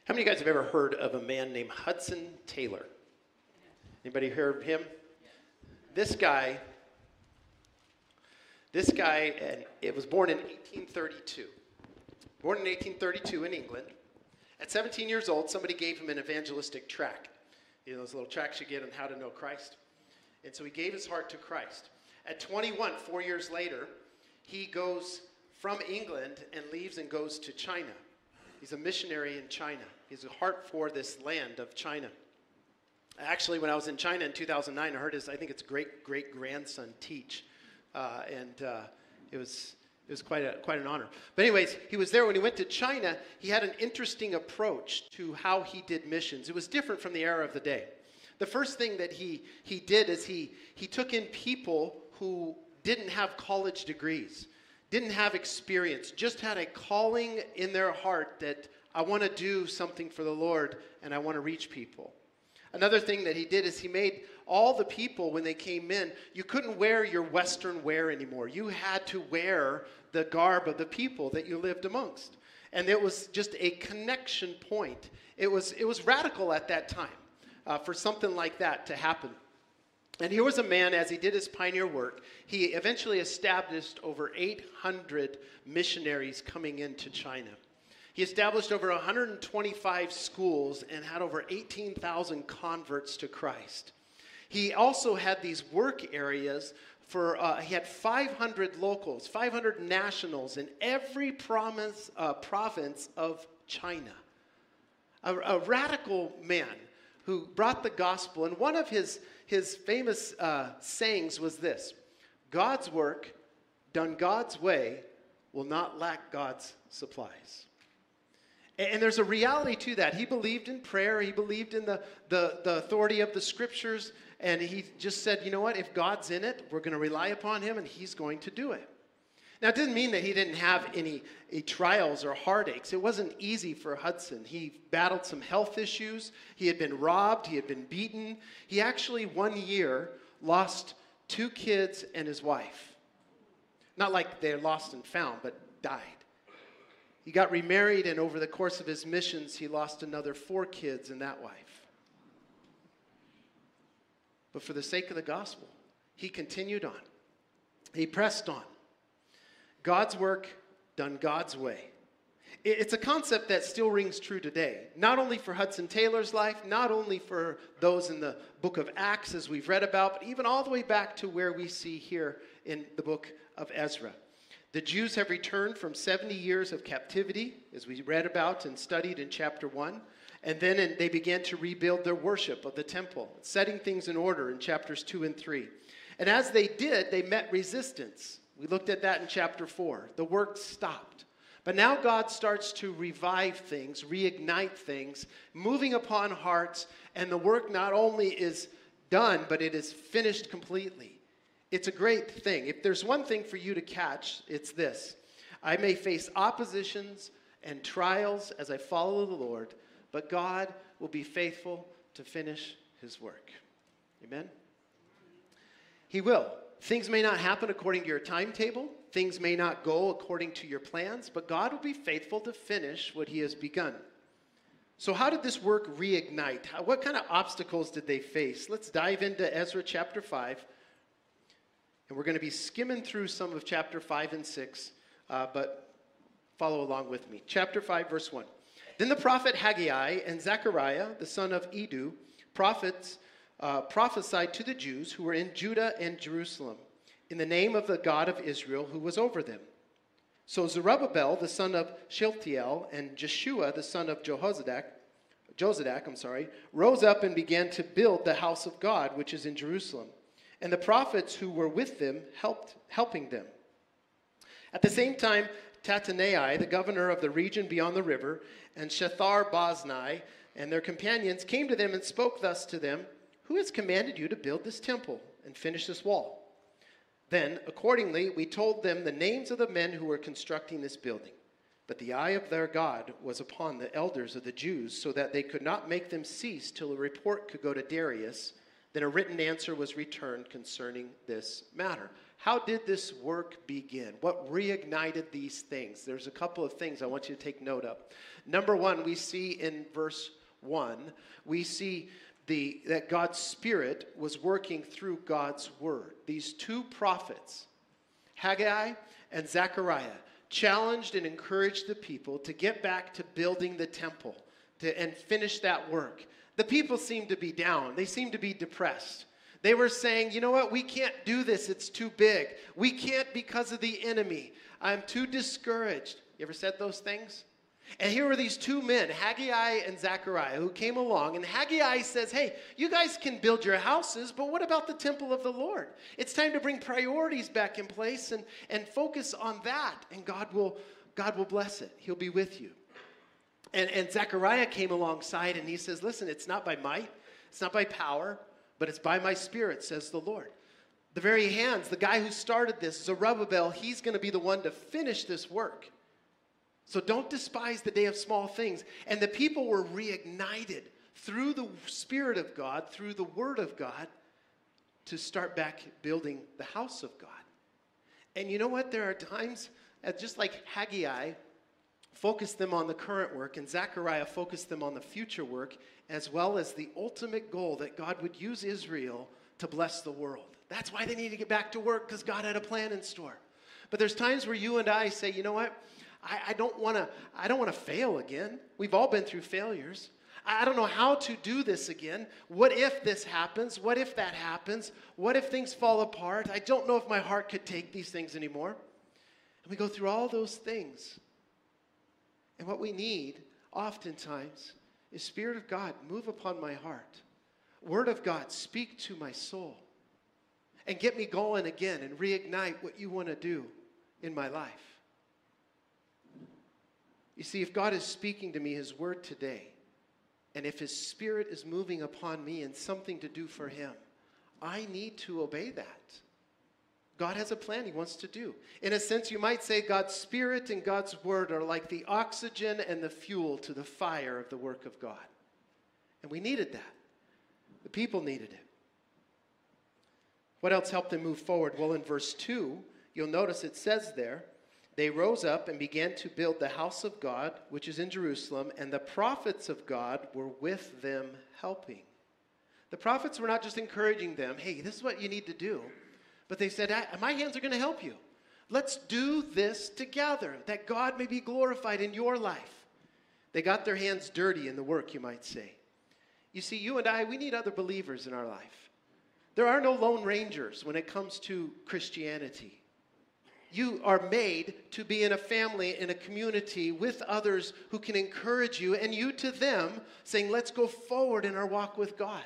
How many of you guys have ever heard of a man named Hudson Taylor? Anybody heard of him? This guy, and it was born in 1832. Born in 1832 in England. At 17 years old, somebody gave him an evangelistic tract. You know those little tracts you get on how to know Christ? And so he gave his heart to Christ. At 21, 4 years later, he goes from England and leaves and goes to China. He's a missionary in China. He has a heart for this land of China. Actually, when I was in China in 2009, I heard his, I think it's great-grandson teach. It was quite an honor. But anyways, he was there. When he went to China, he had an interesting approach to how he did missions. It was different from the era of the day. The first thing that he did is he took in people who didn't have college degrees, didn't have experience, just had a calling in their heart that I want to do something for the Lord and I want to reach people. Another thing that he did is he made all the people, when they came in, you couldn't wear your Western wear anymore. You had to wear the garb of the people that you lived amongst. And it was just a connection point. It was radical at that time for something like that to happen. And here was a man, as he did his pioneer work, he eventually established over 800 missionaries coming into China. He established over 125 schools and had over 18,000 converts to Christ. He also had these work areas for, he had 500 locals, 500 nationals in every province of China. A radical man who brought the gospel. And one of his famous sayings was this: God's work, done God's way, will not lack God's supplies. And there's a reality to that. He believed in prayer. He believed in the authority of the scriptures. And he just said, you know what? If God's in it, we're going to rely upon him, and he's going to do it. Now, it didn't mean that he didn't have any trials or heartaches. It wasn't easy for Hudson. He battled some health issues. He had been robbed. He had been beaten. He actually, 1 year, lost 2 kids and his wife. Not like they're lost and found, but died. He got remarried, and over the course of his missions, he lost another 4 kids and that wife. But for the sake of the gospel, he continued on. He pressed on. God's work, done God's way. It's a concept that still rings true today, not only for Hudson Taylor's life, not only for those in the book of Acts as we've read about, but even all the way back to where we see here in the book of Ezra. The Jews have returned from 70 years of captivity, as we read about and studied in chapter 1. And then they began to rebuild their worship of the temple, setting things in order in chapters 2 and 3. And as they did, they met resistance. We looked at that in chapter 4. The work stopped. But now God starts to revive things, reignite things, moving upon hearts. And the work not only is done, but it is finished completely. It's a great thing. If there's one thing for you to catch, it's this: I may face oppositions and trials as I follow the Lord, but God will be faithful to finish his work. Amen? He will. Things may not happen according to your timetable. Things may not go according to your plans, but God will be faithful to finish what he has begun. So how did this work reignite? What kind of obstacles did they face? Let's dive into Ezra chapter 5. And we're going to be skimming through some of chapter 5 and 6, but follow along with me. Chapter 5, verse 1. Then the prophet Haggai and Zechariah, the son of Iddo, prophets, prophesied to the Jews who were in Judah and Jerusalem in the name of the God of Israel who was over them. So Zerubbabel, the son of Shealtiel, and Jeshua, the son of Jozadak, rose up and began to build the house of God, which is in Jerusalem. And the prophets who were with them helping them. At the same time, Tattenai, the governor of the region beyond the river, and Shethar-Boznai and their companions came to them and spoke thus to them: Who has commanded you to build this temple and finish this wall? Then, accordingly, we told them the names of the men who were constructing this building. But the eye of their God was upon the elders of the Jews, so that they could not make them cease till a report could go to Darius. Then a written answer was returned concerning this matter. How did this work begin? What reignited these things? There's a couple of things I want you to take note of. Number one, we see in verse 1, we see that God's Spirit was working through God's Word. These two prophets, Haggai and Zechariah, challenged and encouraged the people to get back to building the temple and finish that work. The people seemed to be down. They seemed to be depressed. They were saying, you know what, we can't do this. It's too big. We can't because of the enemy. I'm too discouraged. You ever said those things? And here were these two men, Haggai and Zechariah, who came along. And Haggai says, hey, you guys can build your houses, but what about the temple of the Lord? It's time to bring priorities back in place and focus on that. And God will bless it. He'll be with you. And Zechariah came alongside and he says, listen, it's not by might, it's not by power, but it's by my Spirit, says the Lord. The very hands, the guy who started this, Zerubbabel, he's going to be the one to finish this work. So don't despise the day of small things. And the people were reignited through the Spirit of God, through the Word of God, to start back building the house of God. And you know what? There are times, just like Haggai focused them on the current work, and Zechariah focused them on the future work, as well as the ultimate goal that God would use Israel to bless the world. That's why they need to get back to work, because God had a plan in store. But there's times where you and I say, you know what? I don't want to fail again. We've all been through failures. I don't know how to do this again. What if this happens? What if that happens? What if things fall apart? I don't know if my heart could take these things anymore. And we go through all those things. And what we need, oftentimes, is Spirit of God, move upon my heart. Word of God, speak to my soul. And get me going again and reignite what you want to do in my life. You see, if God is speaking to me His word today, and if His Spirit is moving upon me and something to do for Him, I need to obey that. God has a plan He wants to do. In a sense, you might say God's Spirit and God's Word are like the oxygen and the fuel to the fire of the work of God. And we needed that. The people needed it. What else helped them move forward? Well, in verse 2, you'll notice it says there, they rose up and began to build the house of God, which is in Jerusalem, and the prophets of God were with them helping. The prophets were not just encouraging them, hey, this is what you need to do, but they said, my hands are going to help you. Let's do this together, that God may be glorified in your life. They got their hands dirty in the work, you might say. You see, you and I, we need other believers in our life. There are no lone rangers when it comes to Christianity. You are made to be in a family, in a community with others who can encourage you, and you to them, saying, let's go forward in our walk with God.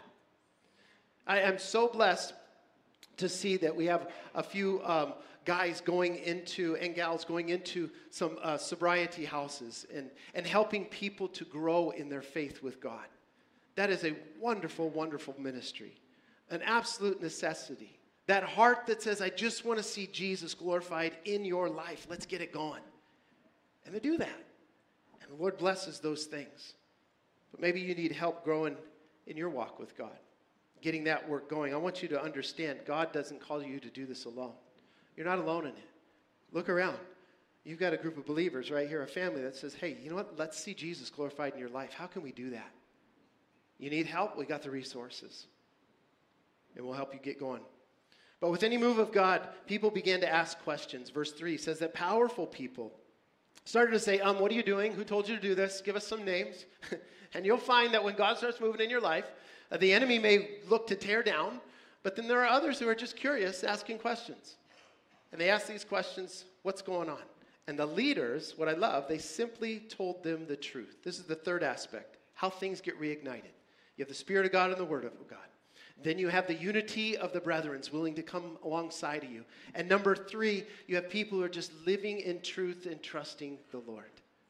I am so blessed to see that we have a few guys going into, and gals going into some sobriety houses and helping people to grow in their faith with God. That is a wonderful, wonderful ministry, an absolute necessity. That heart that says, I just want to see Jesus glorified in your life. Let's get it going. And they do that. And the Lord blesses those things. But maybe you need help growing in your walk with God, getting that work going. I want you to understand, God doesn't call you to do this alone. You're not alone in it. Look around. You've got a group of believers right here, a family that says, hey, you know what? Let's see Jesus glorified in your life. How can we do that? You need help? We got the resources. And we'll help you get going. But with any move of God, people began to ask questions. Verse 3 says that powerful people started to say, what are you doing? Who told you to do this? Give us some names. And you'll find that when God starts moving in your life, the enemy may look to tear down, but then there are others who are just curious, asking questions. And they ask these questions, what's going on? And the leaders, what I love, they simply told them the truth. This is the third aspect, how things get reignited. You have the Spirit of God and the Word of God. Then you have the unity of the brethren willing to come alongside of you. And number 3, you have people who are just living in truth and trusting the Lord.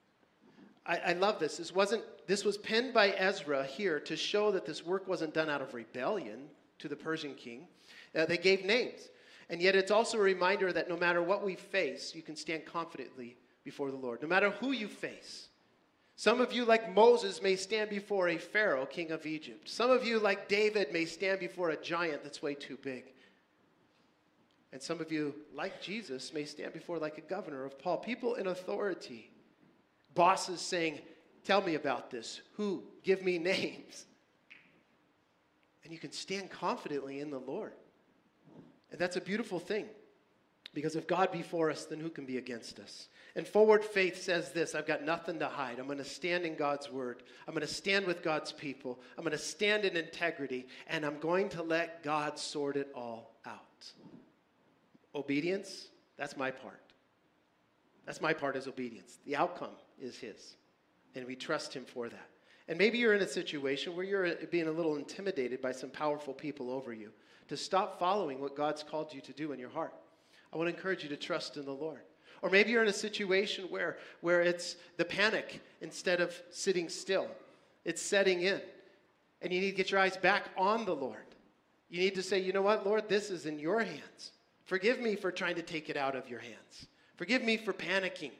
I love this. This was penned by Ezra here to show that this work wasn't done out of rebellion to the Persian king. They gave names. And yet it's also a reminder that no matter what we face, you can stand confidently before the Lord. No matter who you face. Some of you, like Moses, may stand before a Pharaoh, king of Egypt. Some of you, like David, may stand before a giant that's way too big. And some of you, like Jesus, may stand before like a governor of Paul. People in authority. Bosses saying, tell me about this. Who? Give me names. And you can stand confidently in the Lord. And that's a beautiful thing. Because if God be for us, then who can be against us? And forward faith says this: I've got nothing to hide. I'm going to stand in God's word. I'm going to stand with God's people. I'm going to stand in integrity. And I'm going to let God sort it all out. Obedience, that's my part. That's my part, is obedience. The outcome is his. And we trust him for that. And maybe you're in a situation where you're being a little intimidated by some powerful people over you, to stop following what God's called you to do in your heart. I want to encourage you to trust in the Lord. Or maybe you're in a situation where it's the panic instead of sitting still. It's setting in. And you need to get your eyes back on the Lord. You need to say, you know what, Lord, this is in your hands. Forgive me for trying to take it out of your hands. Forgive me for panicking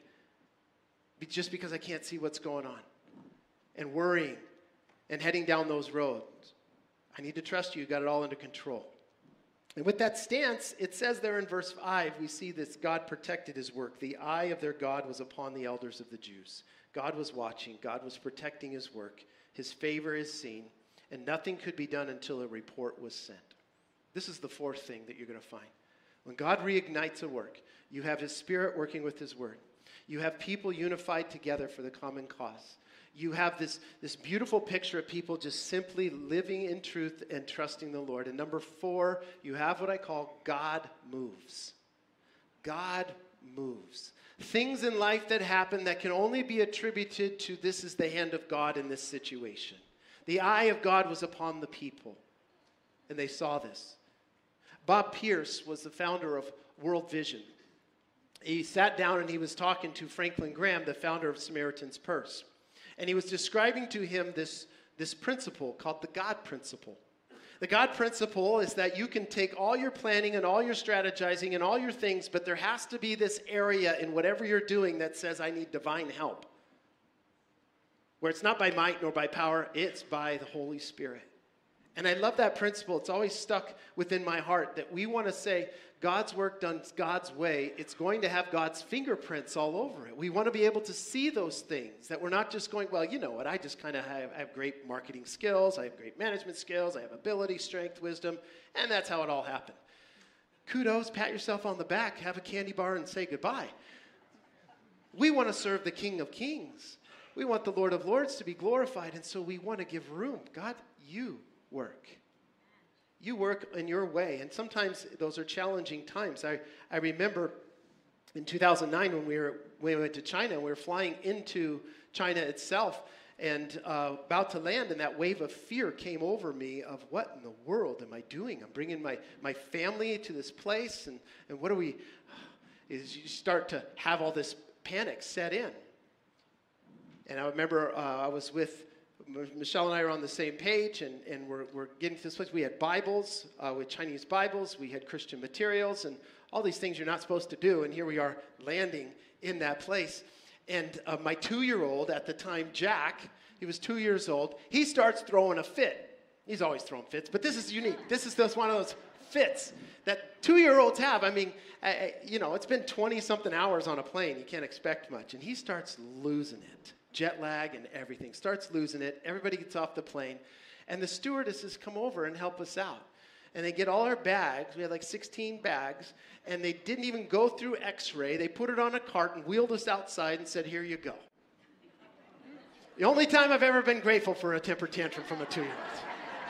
just because I can't see what's going on. And worrying and heading down those roads. I need to trust you. You got it all under control. And with that stance, it says there in verse 5, we see this: God protected his work. The eye of their God was upon the elders of the Jews. God was watching. God was protecting his work. His favor is seen. And nothing could be done until a report was sent. This is the fourth thing that you're going to find. When God reignites a work, you have his Spirit working with his word. You have people unified together for the common cause. You have this beautiful picture of people just simply living in truth and trusting the Lord. And number 4, you have what I call God moves. God moves. Things in life that happen that can only be attributed to this is the hand of God in this situation. The eye of God was upon the people, and they saw this. Bob Pierce was the founder of World Vision. He sat down and he was talking to Franklin Graham, the founder of Samaritan's Purse. And he was describing to him this principle called the God principle. The God principle is that you can take all your planning and all your strategizing and all your things, but there has to be this area in whatever you're doing that says, I need divine help. Where it's not by might nor by power, it's by the Holy Spirit. And I love that principle. It's always stuck within my heart that we want to say, God's work done God's way, it's going to have God's fingerprints all over it. We want to be able to see those things, that we're not just going, well, you know what, I just kind of have great marketing skills, I have great management skills, I have ability, strength, wisdom, and that's how it all happened. Kudos, pat yourself on the back, have a candy bar, and say goodbye. We want to serve the King of Kings. We want the Lord of Lords to be glorified, and so we want to give room. God, you work. You work in your way, and sometimes those are challenging times. I remember in 2009 when we went to China, we were flying into China itself and about to land, and that wave of fear came over me of what in the world am I doing? I'm bringing my family to this place, and what do we, is you start to have all this panic set in. And I remember I was with Michelle and I are on the same page, and we're getting to this place. We had Bibles, with Chinese Bibles. We had Christian materials, and all these things you're not supposed to do. And here we are landing in that place. And my 2-year-old at the time, Jack, he was 2 years old. He starts throwing a fit. He's always throwing fits, but this is unique. This is just one of those fits that 2-year-olds have. I mean, it's been 20-something hours on a plane. You can't expect much. And he starts losing it. Jet lag and everything, starts losing it. Everybody gets off the plane, and the stewardesses come over and help us out. And they get all our bags. We had like 16 bags, and they didn't even go through x-ray. They put it on a cart and wheeled us outside and said, here you go. The only time I've ever been grateful for a temper tantrum from a 2-year-old.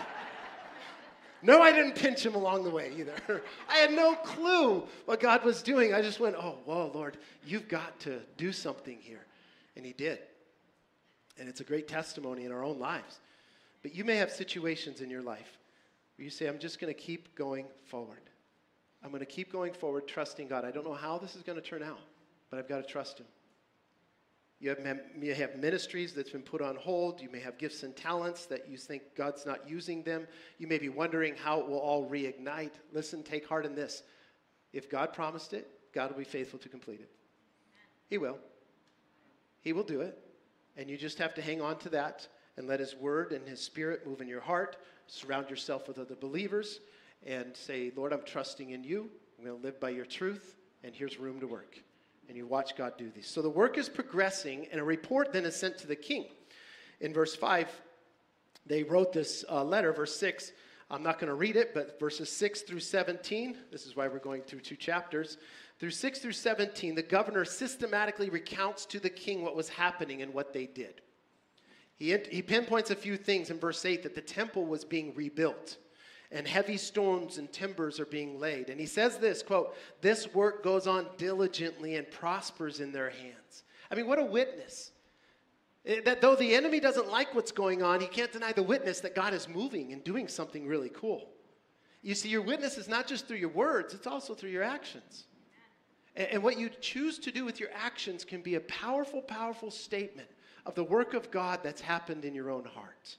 No, I didn't pinch him along the way either. I had no clue what God was doing. I just went, oh, whoa, Lord, you've got to do something here. And he did. And it's a great testimony in our own lives. But you may have situations in your life where you say, I'm just going to keep going forward. I'm going to keep going forward, trusting God. I don't know how this is going to turn out, but I've got to trust him. You may have ministries that's been put on hold. You may have gifts and talents that you think God's not using them. You may be wondering how it will all reignite. Listen, take heart in this. If God promised it, God will be faithful to complete it. He will. He will do it. And you just have to hang on to that and let his word and his Spirit move in your heart. Surround yourself with other believers and say, Lord, I'm trusting in you. I'm going to live by your truth, and here's room to work. And you watch God do these. So the work is progressing, and a report then is sent to the king. In verse 5, they wrote this letter. Verse 6, I'm not going to read it, but verses 6 through 17, this is why we're going through 2 chapters. Through 6 through 17, the governor systematically recounts to the king what was happening and what they did. He pinpoints a few things in verse 8, that the temple was being rebuilt, and heavy stones and timbers are being laid. And he says this, quote, this work goes on diligently and prospers in their hands. I mean, what a witness. That though the enemy doesn't like what's going on, he can't deny the witness that God is moving and doing something really cool. You see, your witness is not just through your words, it's also through your actions. And what you choose to do with your actions can be a powerful, powerful statement of the work of God that's happened in your own heart.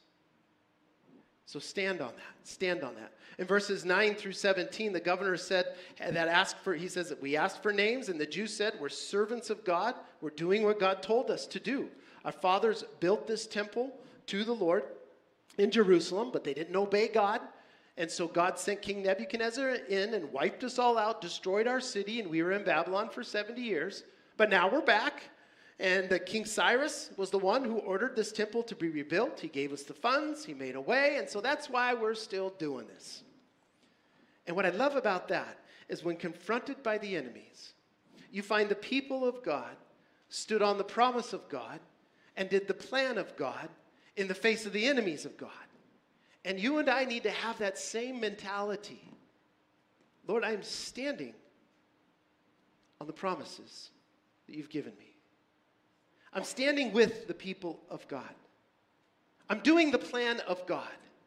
So stand on that. Stand on that. In verses 9 through 17, the governor said he says that we asked for names, and the Jews said, we're servants of God. We're doing what God told us to do. Our fathers built this temple to the Lord in Jerusalem, but they didn't obey God. And so God sent King Nebuchadnezzar in and wiped us all out, destroyed our city, and we were in Babylon for 70 years. But now we're back. And King Cyrus was the one who ordered this temple to be rebuilt. He gave us the funds. He made a way. And so that's why we're still doing this. And what I love about that is when confronted by the enemies, you find the people of God stood on the promise of God and did the plan of God in the face of the enemies of God. And you and I need to have that same mentality. Lord, I'm standing on the promises that you've given me. I'm standing with the people of God. I'm doing the plan of God,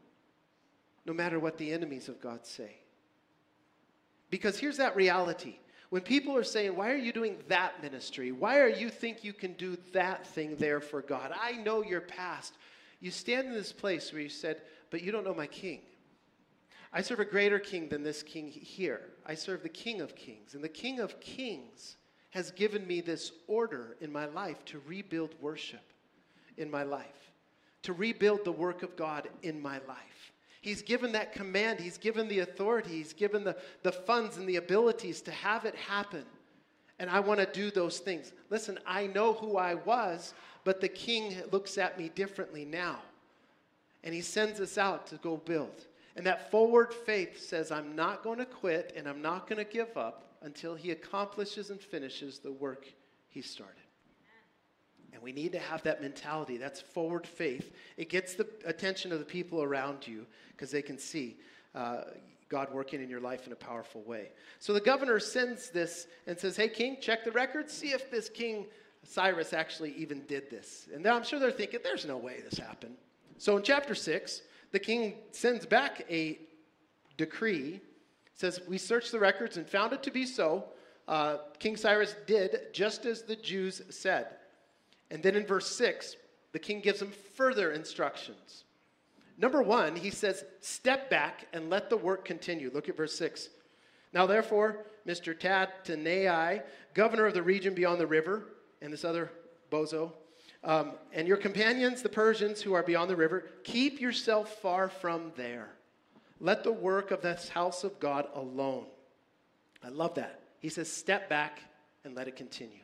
no matter what the enemies of God say. Because here's that reality. When people are saying, why are you doing that ministry? Why are you think you can do that thing there for God? I know your past. You stand in this place where you said, but you don't know my king. I serve a greater king than this king here. I serve the King of Kings. And the King of Kings has given me this order in my life to rebuild worship in my life, to rebuild the work of God in my life. He's given that command. He's given the authority. He's given the funds and the abilities to have it happen. And I want to do those things. Listen, I know who I was, but the king looks at me differently now. And he sends us out to go build. And that forward faith says, I'm not going to quit and I'm not going to give up until he accomplishes and finishes the work he started. And we need to have that mentality. That's forward faith. It gets the attention of the people around you because they can see God working in your life in a powerful way. So the governor sends this and says, hey, king, check the records. See if this King Cyrus actually even did this. And I'm sure they're thinking, there's no way this happened. So in chapter 6, the king sends back a decree. Says, we searched the records and found it to be so. King Cyrus did just as the Jews said. And then in verse 6, the king gives them further instructions. Number 1, he says, step back and let the work continue. Look at verse 6. Now therefore, Mr. Tattenai, governor of the region beyond the river, and this other bozo, and your companions, the Persians who are beyond the river, keep yourself far from there. Let the work of this house of God alone. I love that. He says, step back and let it continue.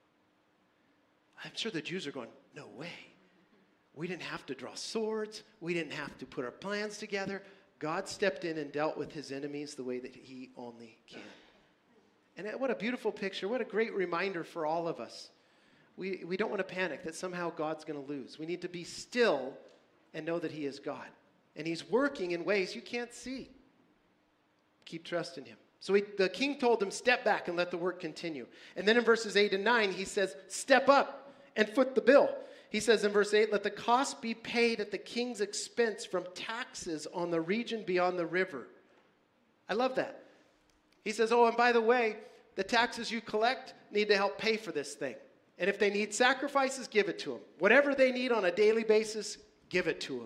I'm sure the Jews are going, no way. We didn't have to draw swords. We didn't have to put our plans together. God stepped in and dealt with his enemies the way that he only can. And what a beautiful picture. What a great reminder for all of us. We don't want to panic that somehow God's going to lose. We need to be still and know that he is God. And he's working in ways you can't see. Keep trusting him. So the king told him, step back and let the work continue. And then in verses 8 and 9, he says, step up and foot the bill. He says in verse 8, let the cost be paid at the king's expense from taxes on the region beyond the river. I love that. He says, oh, and by the way, the taxes you collect need to help pay for this thing. And if they need sacrifices, give it to them. Whatever they need on a daily basis, give it to them.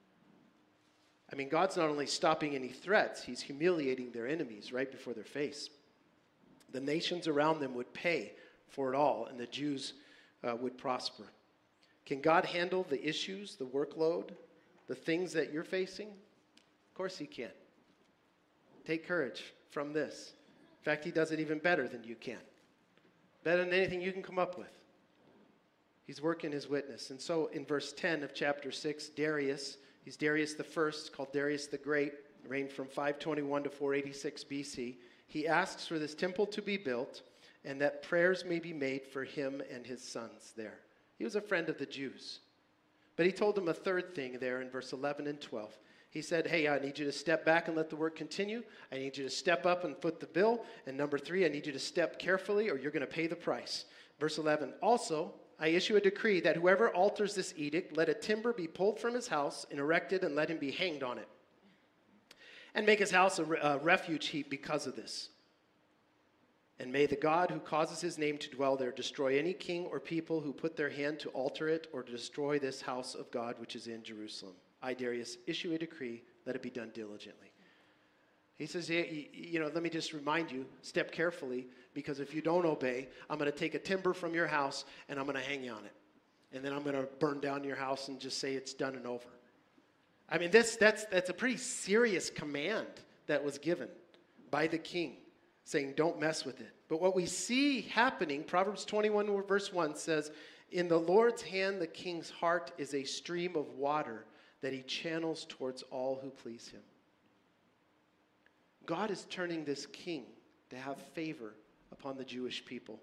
I mean, God's not only stopping any threats, he's humiliating their enemies right before their face. The nations around them would pay for it all, and the Jews would prosper. Can God handle the issues, the workload, the things that you're facing? Of course he can. Take courage from this. In fact, he does it even better than you can. Better than anything you can come up with. He's working his witness. And so in verse 10 of chapter 6, Darius, he's Darius the First, called Darius the Great, reigned from 521 to 486 BC. He asks for this temple to be built and that prayers may be made for him and his sons there. He was a friend of the Jews. But he told them a third thing there in verse 11 and 12. He said, hey, I need you to step back and let the work continue. I need you to step up and foot the bill. And number 3, I need you to step carefully or you're going to pay the price. Verse 11, also, I issue a decree that whoever alters this edict, let a timber be pulled from his house and erected and let him be hanged on it. And make his house a refuge heap because of this. And may the God who causes his name to dwell there destroy any king or people who put their hand to alter it or to destroy this house of God which is in Jerusalem. I, Darius, issue a decree, let it be done diligently. He says, let me just remind you, step carefully, because if you don't obey, I'm going to take a timber from your house and I'm going to hang you on it. And then I'm going to burn down your house and just say it's done and over. I mean, that's a pretty serious command that was given by the king, saying don't mess with it. But what we see happening, Proverbs 21 verse 1 says, in the Lord's hand the king's heart is a stream of water that he channels towards all who please him. God is turning this king to have favor upon the Jewish people.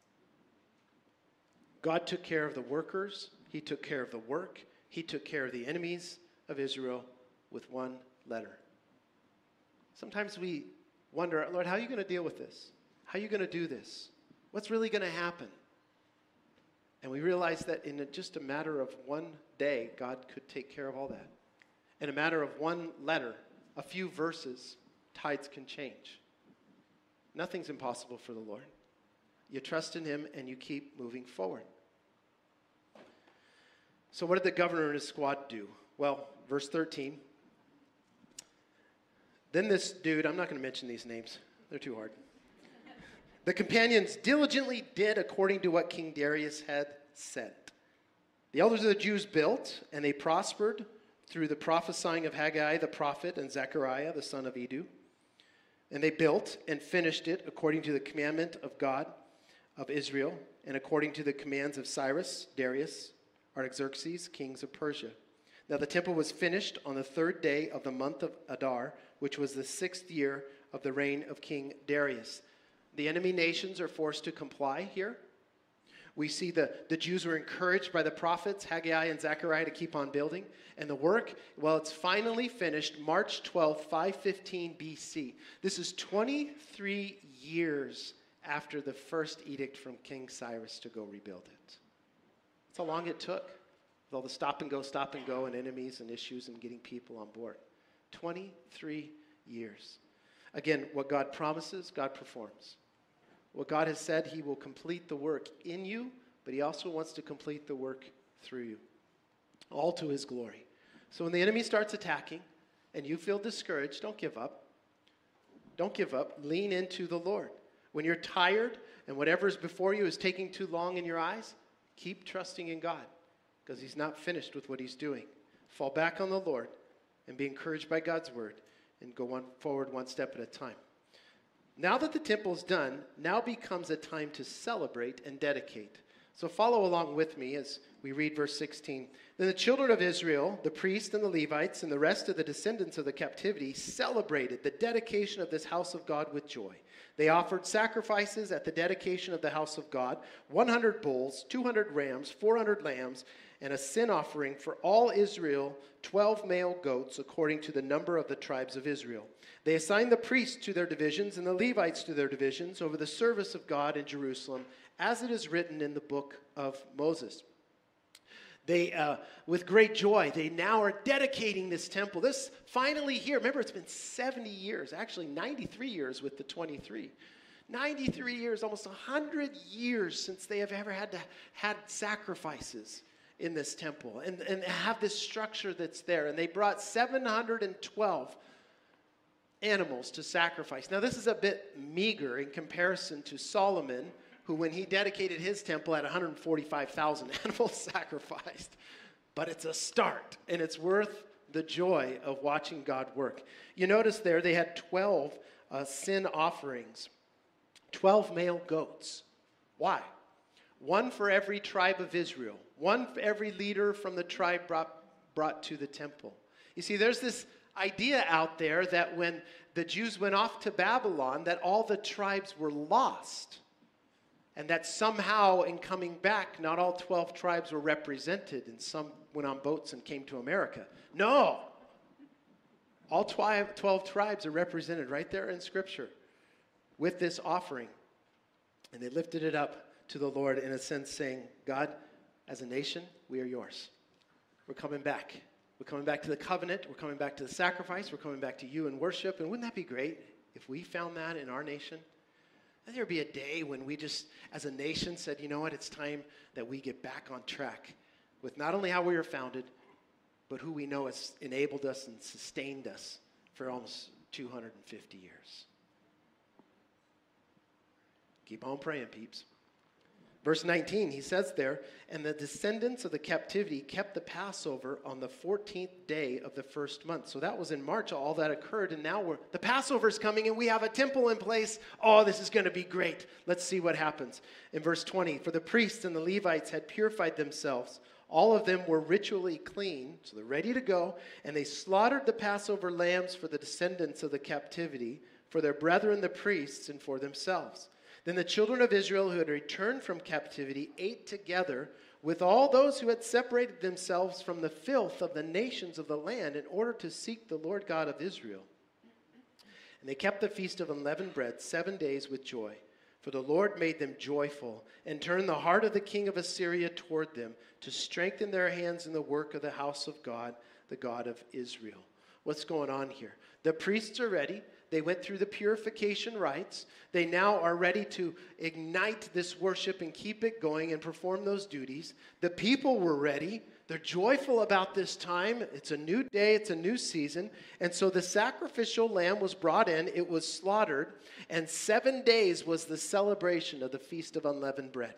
God took care of the workers. He took care of the work. He took care of the enemies of Israel with one letter. Sometimes we wonder, Lord, how are you going to deal with this? How are you going to do this? What's really going to happen? And we realize that in just a matter of one day, God could take care of all that. In a matter of one letter, a few verses, tides can change. Nothing's impossible for the Lord. You trust in him and you keep moving forward. So what did the governor and his squad do? Well, verse 13. Then this dude, I'm not going to mention these names. They're too hard. The companions diligently did according to what King Darius had said. The elders of the Jews built, and they prospered through the prophesying of Haggai the prophet and Zechariah the son of Iddo. And they built and finished it according to the commandment of God of Israel and according to the commands of Cyrus, Darius, Artaxerxes, kings of Persia. Now the temple was finished on the 3rd day of the month of Adar, which was the 6th year of the reign of King Darius. The enemy nations are forced to comply here. We see the Jews were encouraged by the prophets, Haggai and Zechariah, to keep on building. And the work, well, it's finally finished March 12, 515 BC. This is 23 years after the first edict from King Cyrus to go rebuild it. That's how long it took, with all the stop and go, and enemies and issues and getting people on board. 23 years. Again, what God promises, God performs. What God has said, he will complete the work in you, but he also wants to complete the work through you, all to his glory. So when the enemy starts attacking and you feel discouraged, don't give up. Don't give up. Lean into the Lord. When you're tired and whatever is before you is taking too long in your eyes, keep trusting in God because he's not finished with what he's doing. Fall back on the Lord and be encouraged by God's word and go forward one step at a time. Now that the temple is done, now becomes a time to celebrate and dedicate. So follow along with me as we read verse 16. Then the children of Israel, the priests and the Levites, and the rest of the descendants of the captivity celebrated the dedication of this house of God with joy. They offered sacrifices at the dedication of the house of God, 100 bulls, 200 rams, 400 lambs, and a sin offering for all Israel, 12 male goats, according to the number of the tribes of Israel. They assigned the priests to their divisions and the Levites to their divisions over the service of God in Jerusalem, as it is written in the book of Moses. They, with great joy, they now are dedicating this temple. This finally here, remember it's been 70 years, actually 93 years with the 23. 93 years, almost 100 years since they have ever had sacrifices in this temple and have this structure that's there. And they brought 712 animals to sacrifice. Now this is a bit meager in comparison to Solomon, who when he dedicated his temple had 145,000 animals sacrificed. But it's a start, and it's worth the joy of watching God work. You notice there they had 12 sin offerings. 12 male goats. Why? One for every tribe of Israel. One for every leader from the tribe brought to the temple. You see, there's this idea out there that when the Jews went off to Babylon, that all the tribes were lost. And that somehow in coming back, not all 12 tribes were represented, and some went on boats and came to America. No! All 12 tribes are represented right there in Scripture with this offering. And they lifted it up to the Lord in a sense saying, God, as a nation, we are yours. We're coming back. We're coming back to the covenant. We're coming back to the sacrifice. We're coming back to you in worship. And wouldn't that be great if we found that in our nation? And there'd be a day when we just, as a nation, said, you know what, it's time that we get back on track with not only how we were founded, but who we know has enabled us and sustained us for almost 250 years. Keep on praying, peeps. Verse 19, he says there, and the descendants of the captivity kept the Passover on the 14th day of the first month. So that was in March, all that occurred, and now the Passover's coming, and we have a temple in place. Oh, this is going to be great. Let's see what happens. In verse 20, for the priests and the Levites had purified themselves. All of them were ritually clean, so they're ready to go, and they slaughtered the Passover lambs for the descendants of the captivity, for their brethren the priests, and for themselves. Then the children of Israel who had returned from captivity ate together with all those who had separated themselves from the filth of the nations of the land in order to seek the Lord God of Israel. And they kept the feast of unleavened bread 7 days with joy. For the Lord made them joyful and turned the heart of the king of Assyria toward them to strengthen their hands in the work of the house of God, the God of Israel. What's going on here? The priests are ready. They went through the purification rites. They now are ready to ignite this worship and keep it going and perform those duties. The people were ready. They're joyful about this time. It's a new day. It's a new season. And so the sacrificial lamb was brought in. It was slaughtered. And 7 days was the celebration of the Feast of Unleavened Bread.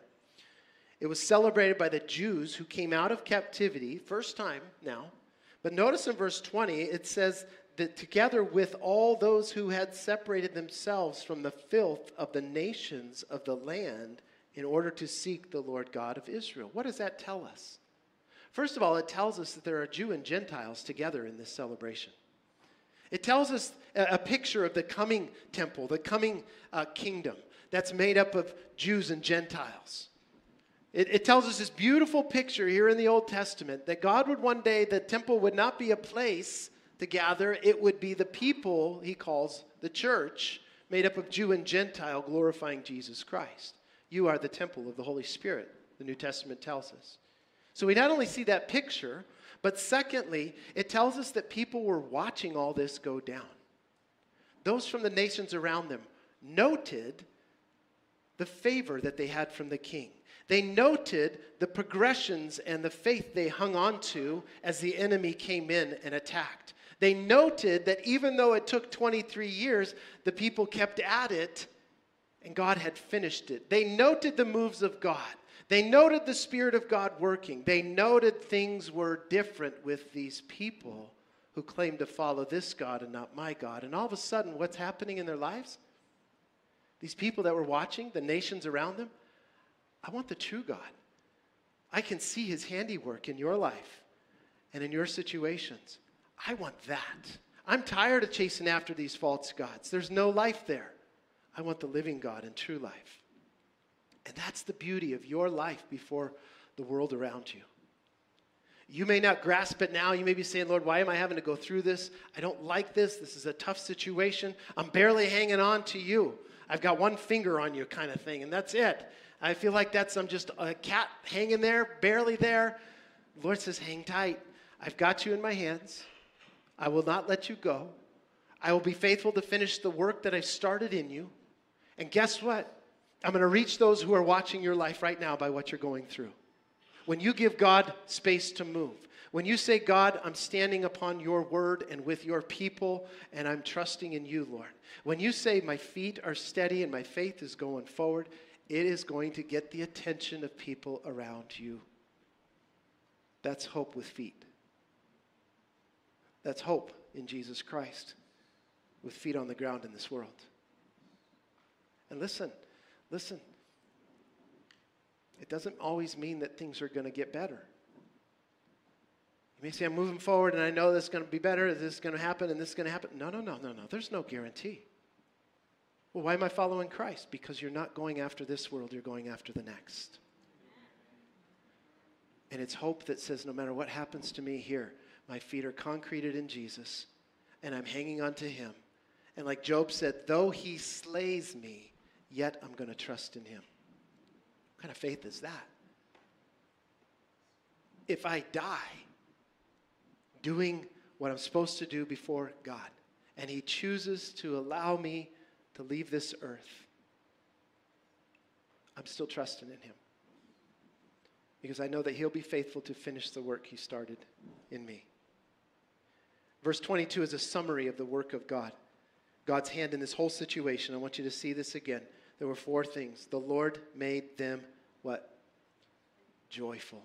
It was celebrated by the Jews who came out of captivity, first time now. But notice in verse 20, it says that together with all those who had separated themselves from the filth of the nations of the land in order to seek the Lord God of Israel. What does that tell us? First of all, it tells us that there are Jew and Gentiles together in this celebration. It tells us a picture of the coming temple, the coming kingdom that's made up of Jews and Gentiles. It tells us this beautiful picture here in the Old Testament that God would one day, the temple would not be a place to gather. It would be the people he calls the church, made up of Jew and Gentile, glorifying Jesus Christ. You are the temple of the Holy Spirit, the New Testament tells us. So we not only see that picture, but secondly, it tells us that people were watching all this go down. Those from the nations around them noted the favor that they had from the king. They noted the progressions and the faith they hung on to as the enemy came in and attacked. They noted that even though it took 23 years, the people kept at it and God had finished it. They noted the moves of God. They noted the Spirit of God working. They noted things were different with these people who claimed to follow this God and not my God. And all of a sudden, what's happening in their lives? These people that were watching, the nations around them, I want the true God. I can see his handiwork in your life and in your situations. I want that. I'm tired of chasing after these false gods. There's no life there. I want the living God and true life. And that's the beauty of your life before the world around you. You may not grasp it now. You may be saying, Lord, why am I having to go through this? I don't like this. This is a tough situation. I'm barely hanging on to you. I've got one finger on you kind of thing, and that's it. I feel like I'm just a cat hanging there, barely there. The Lord says, hang tight. I've got you in my hands. I will not let you go. I will be faithful to finish the work that I've started in you. And guess what? I'm going to reach those who are watching your life right now by what you're going through. When you give God space to move, when you say, God, I'm standing upon your word and with your people, and I'm trusting in you, Lord. When you say, my feet are steady and my faith is going forward, it is going to get the attention of people around you. That's hope with feet. That's hope in Jesus Christ with feet on the ground in this world. And listen, it doesn't always mean that things are going to get better. You may say, I'm moving forward and I know this is going to be better, this is going to happen, and this is going to happen. No. There's no guarantee. Well, why am I following Christ? Because you're not going after this world, you're going after the next. And it's hope that says no matter what happens to me here, my feet are concreted in Jesus, and I'm hanging on to him. And like Job said, though he slays me, yet I'm going to trust in him. What kind of faith is that? If I die doing what I'm supposed to do before God, and he chooses to allow me to leave this earth, I'm still trusting in him. Because I know that he'll be faithful to finish the work he started in me. Verse 22 is a summary of the work of God. God's hand in this whole situation. I want you to see this again. There were 4 things. The Lord made them what? Joyful.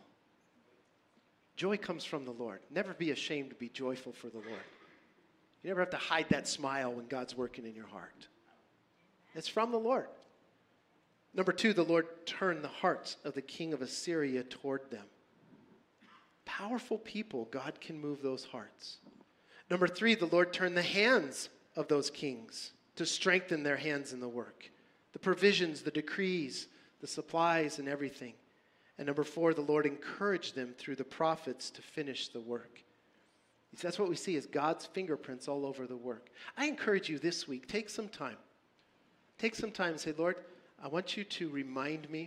Joy comes from the Lord. Never be ashamed to be joyful for the Lord. You never have to hide that smile when God's working in your heart. It's from the Lord. Number 2, the Lord turned the hearts of the king of Assyria toward them. Powerful people, God can move those hearts. Number 3, the Lord turned the hands of those kings to strengthen their hands in the work. The provisions, the decrees, the supplies, and everything. And number 4, the Lord encouraged them through the prophets to finish the work. That's what we see is God's fingerprints all over the work. I encourage you this week, take some time. Take some time and say, Lord, I want you to remind me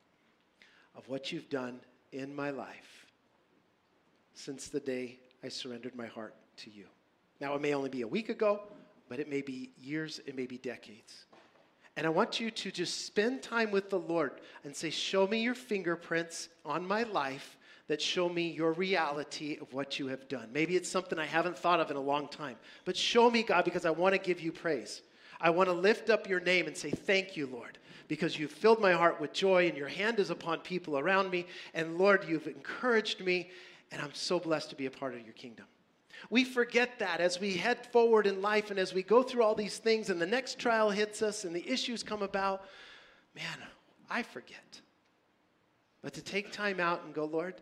of what you've done in my life since the day I surrendered my heart to you. Now, it may only be a week ago, but it may be years, it may be decades. And I want you to just spend time with the Lord and say, show me your fingerprints on my life that show me your reality of what you have done. Maybe it's something I haven't thought of in a long time, but show me, God, because I want to give you praise. I want to lift up your name and say, thank you, Lord, because you've filled my heart with joy and your hand is upon people around me. And Lord, you've encouraged me, and I'm so blessed to be a part of your kingdom. We forget that as we head forward in life and as we go through all these things and the next trial hits us and the issues come about, man, I forget. But to take time out and go, Lord,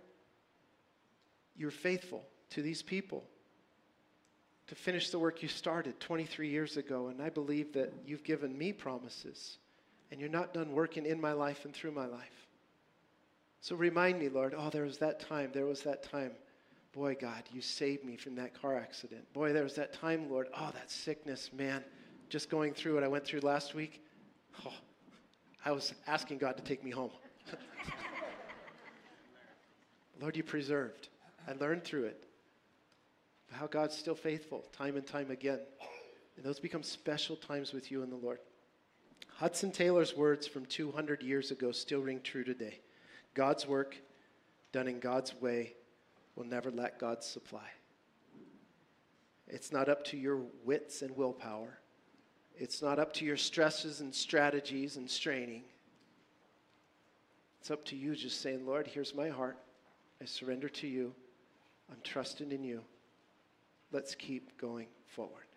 you're faithful to these people to finish the work you started 23 years ago, and I believe that you've given me promises, and you're not done working in my life and through my life. So remind me, Lord, there was that time. Boy, God, you saved me from that car accident. Boy, there was that time, Lord. That sickness, man. Just going through what I went through last week. I was asking God to take me home. Lord, you preserved. I learned through it. How God's still faithful time and time again. And those become special times with you and the Lord. Hudson Taylor's words from 200 years ago still ring true today. God's work, done in God's way, will never let God supply. It's not up to your wits and willpower. It's not up to your stresses and strategies and straining. It's up to you just saying, Lord, here's my heart. I surrender to you. I'm trusting in you. Let's keep going forward.